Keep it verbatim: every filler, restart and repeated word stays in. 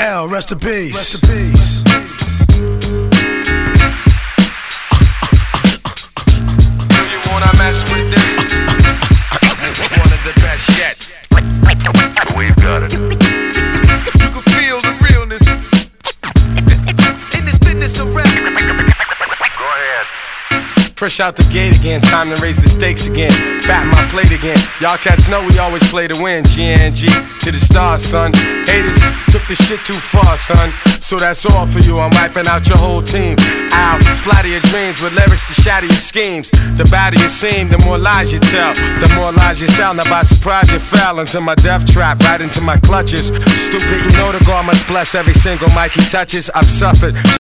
L, rest in peace. Rest in peace. You wanna mess with this? One of the best yet. We've got it. You can feel the realness in this business of rap. Go ahead. Fresh out the gate again, time to raise the stakes again. Fat my plate again. Y'all cats know we always play to win. G N G to the stars, son. Haters took the shit too far, son. So that's all for you. I'm wiping out your whole team. I'll splatter your dreams with lyrics to shatter your schemes. The badder you seem, the more lies you tell. The more lies you shall. Now by surprise you fell into my death trap, right into my clutches. Stupid, you know the God must bless every single mic he touches. I've suffered.